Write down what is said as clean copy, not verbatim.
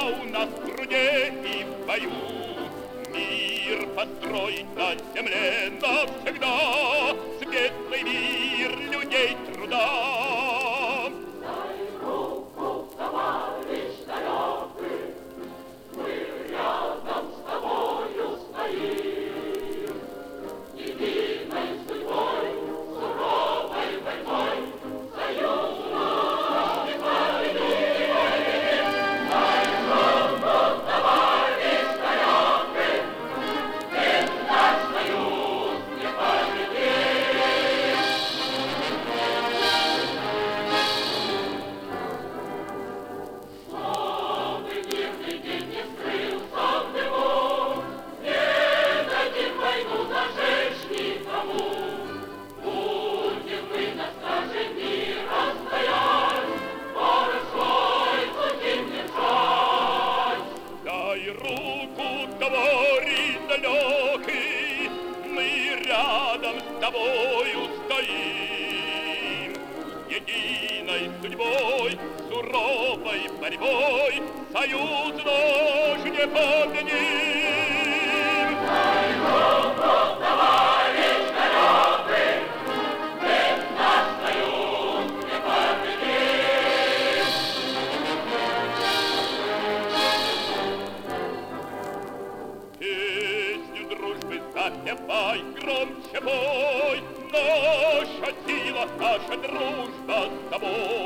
у нас в труде и в бою. Мир построить на земле навсегда, светлый мир людей труда. Дай руку, товарищ далекий, мы рядом с тобою стоим. Единой судьбой, суровой войной, союз наш не победим. Дай руку, товарищ далекий, ведь наш союз не победим. Чтобы мирный день не скрылся в дыму, не дадим войну зажечь никому. Будем мы на страже мира стоять, город свой будем держать. Дай руку, товарищ далекий, мы рядом с тобою стоим. Единой судьбой, суровой борьбой союз наш не победим. Дай руку, товарищ далекий, ведь наш союз не победим. Песню дружбы запевай, громче пой, наша сила, наша дружба с тобой.